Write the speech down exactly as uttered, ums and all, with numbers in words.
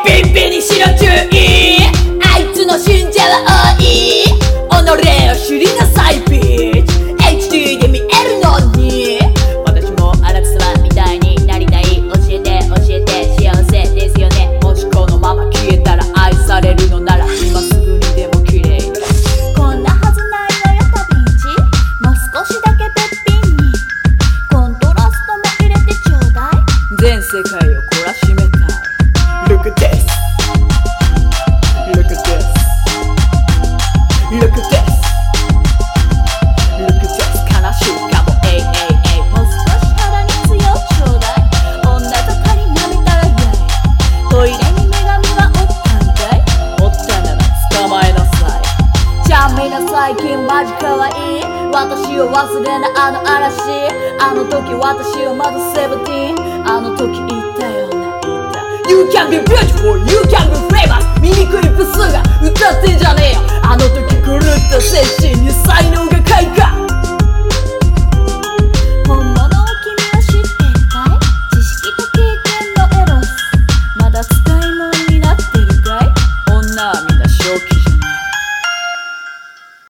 ビンビンにしろ注意、あいつの信者は多い、己を知りなさいビッチ、 エイチディー で見えるのに、私もあなた様みたいになりたい、教えて教えて幸せですよね、もしこのまま消えたら愛されるのなら今すぐにでも綺麗に、 こんなはずないわよ旅路、もう少しだけべっぴんにコントラストも入れてちょうだい、 全世界を懲らしめたい。 Look at this Look at this Look at this Look at this 悲しいかもえいえいえい、 もう少し肌に強ちょうだい、女盛りなめたらやい、トイレに女神はおったんかい、 おったなら捕まえなさい。 じゃあみんな最近マジ可愛い、私を忘れなあの嵐、あの時私はまだセブンティーン、あの時言ったよね、言った You can be beautiful, you can be famous、 醜いブスが歌ってんじゃねえよ、あの時狂った精神